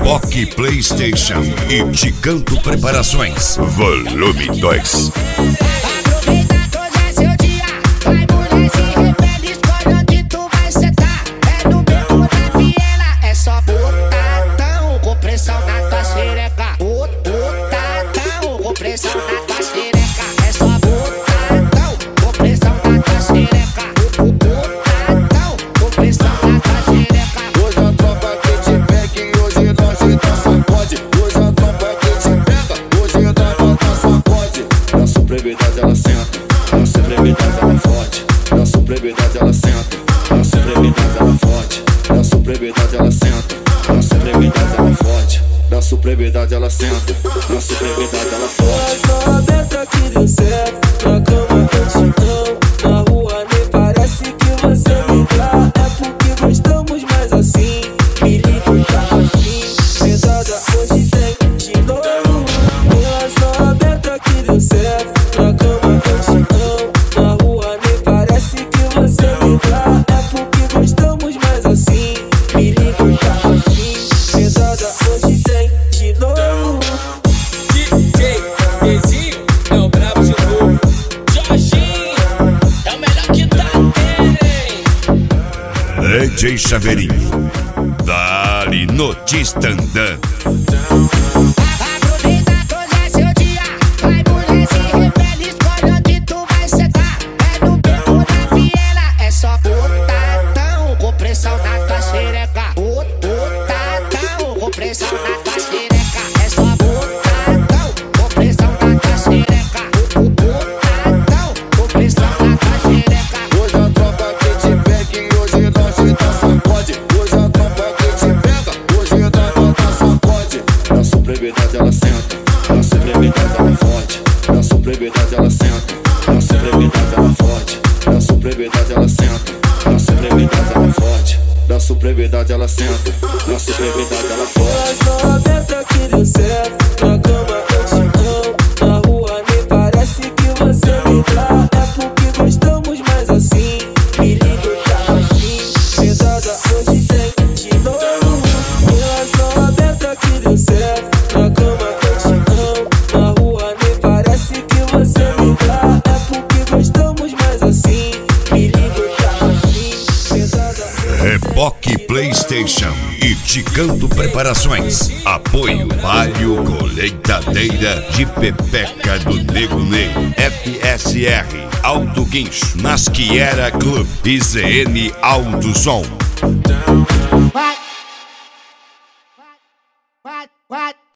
Reboque PlayStation e Te Canto Preparações, volume 2. Aproveita que hoje é seu dia, vai mulher se rebelde, escolhe onde tu vai sentar. É no beco da viela, é só botadão com pressão na tua xereca. Botadão com pressão na tua xereca. É só botadão com pressão na tua xereca. Botadão com pressão na tua xereca. Hoje a tropa que te pega e hoje nós então sacode. Hoje a tropa que te pega, hoje nós então sacode. Na supremidade ela senta, na supremidade ela forte. Na supremidade ela senta, na supremidade ela forte. Na supremidade ela senta, na supremidade ela forte. Na supremidade ela senta, na supremidade ela forte. Só aberta que deu certo, na cama antigão. Na rua nem parece que você me dá. É porque gostamos mais assim. Me liga, tá afim. Pesada hoje tem de novo. Ela só aberta que deu certo, na cama antigão. Na rua nem parece que você me dá. É porque gostamos mais assim. Me liga, tá afim. Pesada hoje tem de novo. DJ Bezinho é o brabo de novo. Jorginho é o melhor que tá, tem. DJ Chaveirinho, dali no Tistandã. Aproveita que hoje é seu dia, vai mulher se rebelde, escolhe onde tu vai sentar. É no beco da viela, é só botadão com pressão na tua xereca. Botadão com pressão na tua xereca. É só botadão com pressão na tua xereca. Botadão com pressão na tua xereca. Hoje a tropa que te pega e hoje nós então sacode. Hoje a tropa que te pega, hoje nós então sacode. Na supremidade ela senta, na supremidade ela forte. Na supremidade ela senta, na supremidade ela forte. Na supremidade ela senta, na supremidade ela forte. Na supremidade ela senta, na supremidade ela forte. Só aberta que deu certo, na cama antigão. Na rua nem parece que você me dá. É porque gostamos mais assim. Me liga, tá afim. Pesada hoje tem de novo. Ela só aberta que deu certo, na cama antigão. Na rua nem parece que você me dá. É porque gostamos mais assim. Me liga, tá afim. Pesada. Reboque PlayStation e Te Canto Preparações. Apoio Palio Colheitadeira de Pepeca do Nego Ney, FSR Auto Guincho, Nasquiera Club e ZN Auto Som. Vai, vai, vai, vai.